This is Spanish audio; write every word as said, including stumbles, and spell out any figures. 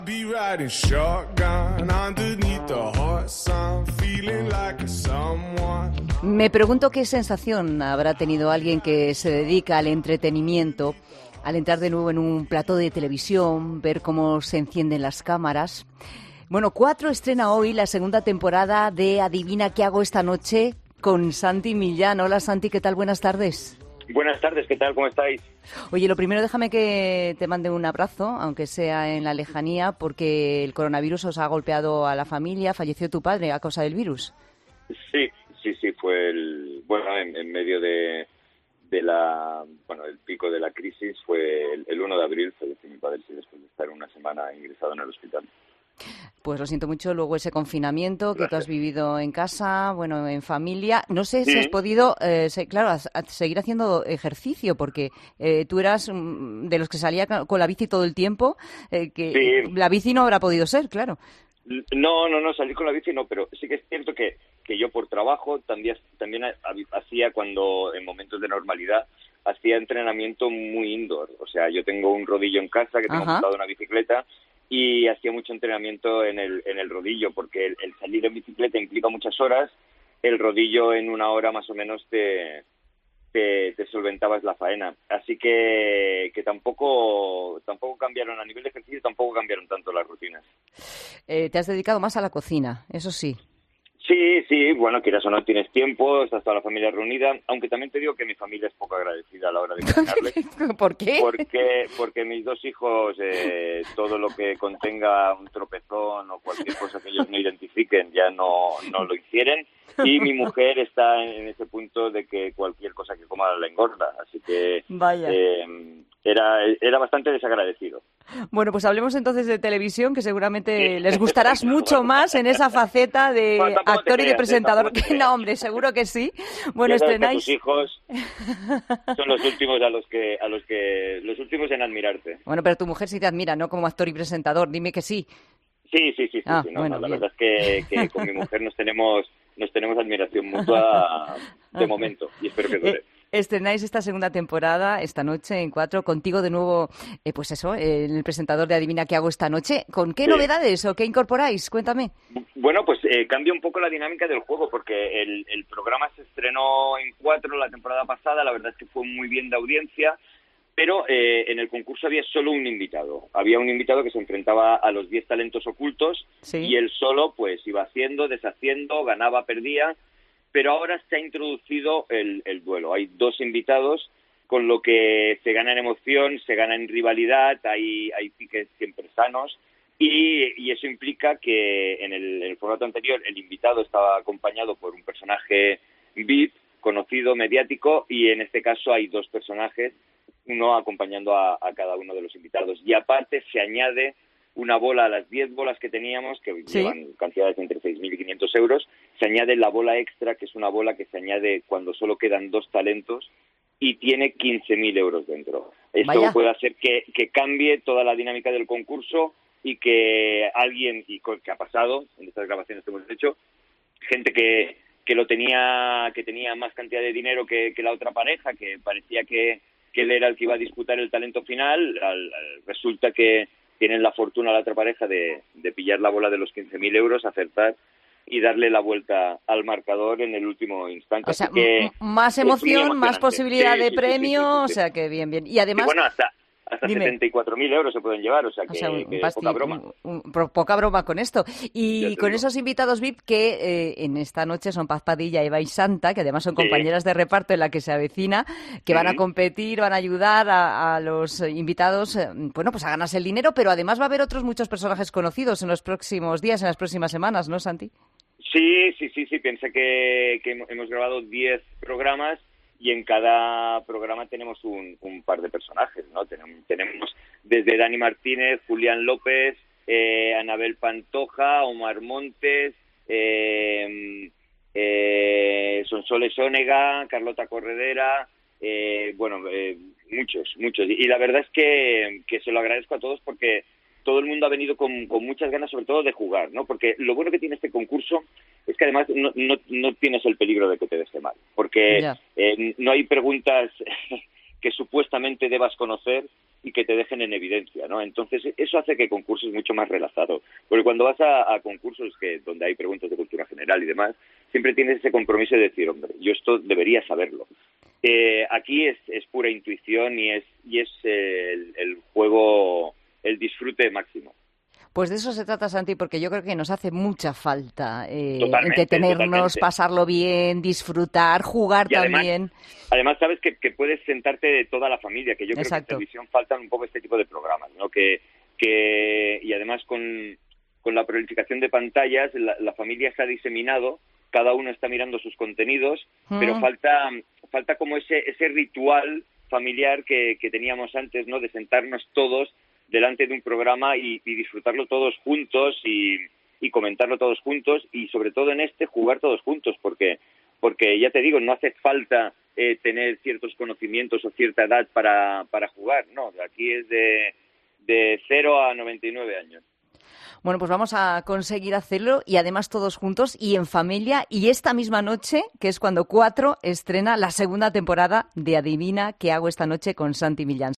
Be riding shotgun underneath the hot sun, feeling like a someone. Me pregunto qué sensación habrá tenido alguien que se dedica al entretenimiento al entrar de nuevo en un plató de televisión, ver cómo se encienden las cámaras. Bueno, Cuatro estrena hoy la segunda temporada de Adivina qué hago esta noche con Santi Millán. Hola Santi, ¿qué tal? Buenas tardes. Buenas tardes, ¿qué tal? ¿Cómo estáis? Oye, lo primero déjame que te mande un abrazo, aunque sea en la lejanía, porque el coronavirus os ha golpeado a la familia. Falleció tu padre a causa del virus. Sí, sí, sí, fue el bueno en, en medio de, de la bueno el pico de la crisis, fue el, el uno de abril, falleció mi padre, sí, después de estar una semana ingresado en el hospital. Pues lo siento mucho, luego ese confinamiento que Gracias. Tú has vivido en casa, bueno, en familia. No sé sí. si has podido, eh, se, claro, a, a seguir haciendo ejercicio, porque eh, tú eras um, de los que salía con la bici todo el tiempo, eh, que sí. La bici no habrá podido ser, claro. No, no, no, salir con la bici no, pero sí que es cierto que, que yo por trabajo también, también hacía cuando, en momentos de normalidad, hacía entrenamiento muy indoor. O sea, yo tengo un rodillo en casa, que tengo montado una bicicleta, y hacía mucho entrenamiento en el en el rodillo, porque el, el salir en bicicleta implica muchas horas, el rodillo en una hora más o menos te, te, te solventabas la faena. Así que que tampoco tampoco cambiaron, a nivel de ejercicio, tampoco cambiaron tanto las rutinas. Eh, te has dedicado más a la cocina, eso sí. Sí, sí, bueno, quieras o no tienes tiempo, estás toda la familia reunida, aunque también te digo que mi familia es poco agradecida a la hora de cocinarles. ¿Por qué? Porque, porque mis dos hijos, eh, todo lo que contenga un tropezón o cualquier cosa que ellos no identifiquen, ya no, no lo hicieren. Y mi mujer está en ese punto de que cualquier cosa que coma la engorda, así que Vaya. Eh, era, era bastante desagradecido. Bueno, pues hablemos entonces de televisión, que seguramente les gustarás mucho más en esa faceta de bueno, actor creas, y de presentador. Eh, Que no, hombre, seguro que sí. Bueno, ya sabes estrenáis. que tus hijos son los últimos a los que a los que los últimos en admirarte. Bueno, pero tu mujer sí te admira, ¿no? Como actor y presentador. Dime que sí. Sí, sí, sí, sí. Ah, sí no, bueno, no, la bien. verdad es que, que con mi mujer nos tenemos nos tenemos admiración mutua de momento y espero que dure. Eh, estrenáis esta segunda temporada esta noche en Cuatro, contigo de nuevo, eh, pues eso, eh, el presentador de Adivina qué hago esta noche. ¿Con qué Sí. novedades o qué incorporáis? Cuéntame. Bueno, pues eh, cambia un poco la dinámica del juego, porque el, el programa se estrenó en Cuatro la temporada pasada, la verdad es que fue muy bien de audiencia, pero eh, en el concurso había solo un invitado. Había un invitado que se enfrentaba a los diez talentos ocultos, Sí. y él solo pues iba haciendo, deshaciendo, ganaba, perdía. Pero ahora se ha introducido el, el duelo. Hay dos invitados, con lo que se gana en emoción, se gana en rivalidad, hay, hay piques siempre sanos, y, y eso implica que en el, en el formato anterior el invitado estaba acompañado por un personaje V I P, conocido, mediático, y en este caso hay dos personajes, uno acompañando a, a cada uno de los invitados. Y aparte se añade una bola a las diez bolas que teníamos, que ¿Sí? llevan cantidades entre seis mil y quinientos euros, se añade la bola extra, que es una bola que se añade cuando solo quedan dos talentos y tiene quince mil euros dentro. Esto Vaya. puede hacer que, que cambie toda la dinámica del concurso y que alguien, y que ha pasado en estas grabaciones que hemos hecho, gente que, que lo tenía, que tenía más cantidad de dinero que, que la otra pareja, que parecía que, que él era el que iba a disputar el talento final, al, al, resulta que tienen la fortuna la otra pareja de, de pillar la bola de los quince mil euros, acertar y darle la vuelta al marcador en el último instante. O sea, Así que m- más emoción, más posibilidad sí, de sí, sí, premio, sí, sí, sí, o sí. sea que bien, bien. Y además... Y bueno, hasta, hasta Dime. setenta y cuatro mil euros se pueden llevar, o sea que, O sea, un, que pasti- poca broma. un- un- pro- poca broma con esto. Y Ya te con digo. esos invitados V I P que eh, en esta noche son Paz Padilla, Eva y Santa, que además son Sí. compañeras de reparto en la que se avecina, que van a Ujú. competir, van a ayudar a, a los invitados, eh, bueno, pues a ganarse el dinero, pero además va a haber otros muchos personajes conocidos en los próximos días, en las próximas semanas, ¿no, Santi? Sí, sí, sí, sí. Pensé que, que hemos grabado diez programas y en cada programa tenemos un, un par de personajes, ¿no? Tenemos, tenemos desde Dani Martínez, Julián López, eh, Anabel Pantoja, Omar Montes, eh, eh, Sonsoles Ónega, Carlota Corredera, eh, bueno, eh, muchos, muchos. Y, y la verdad es que, que se lo agradezco a todos porque todo el mundo ha venido con, con muchas ganas, sobre todo de jugar, ¿no? Porque lo bueno que tiene este concurso es que además no, no, no tienes el peligro de que te deje mal, porque Ya. eh, no hay preguntas que supuestamente debas conocer y que te dejen en evidencia, ¿no? Entonces, eso hace que el concurso es mucho más relajado. Porque cuando vas a, a concursos que donde hay preguntas de cultura general y demás, siempre tienes ese compromiso de decir, hombre, yo esto debería saberlo. Eh, aquí es, es pura intuición y es, y es eh, el, el juego, el disfrute máximo. Pues de eso se trata, Santi, porque yo creo que nos hace mucha falta eh, Totalmente, entretenernos, totalmente. pasarlo bien, disfrutar, jugar y además, también. Además, sabes que, que puedes sentarte de toda la familia, que yo Exacto. creo que en televisión faltan un poco este tipo de programas, ¿no? Que, que y además con, con la prolificación de pantallas, la, la familia se ha diseminado, cada uno está mirando sus contenidos, mm. pero falta falta como ese ese ritual familiar que, que teníamos antes, ¿no? De sentarnos todos delante de un programa y, y disfrutarlo todos juntos y, y comentarlo todos juntos y sobre todo en este jugar todos juntos porque porque ya te digo, no hace falta eh, tener ciertos conocimientos o cierta edad para, para jugar, no, aquí es de, de cero a noventa y nueve años. Bueno, pues vamos a conseguir hacerlo y además todos juntos y en familia. Y esta misma noche, que es cuando Cuatro estrena la segunda temporada de Adivina qué hago esta noche con Santi Millán.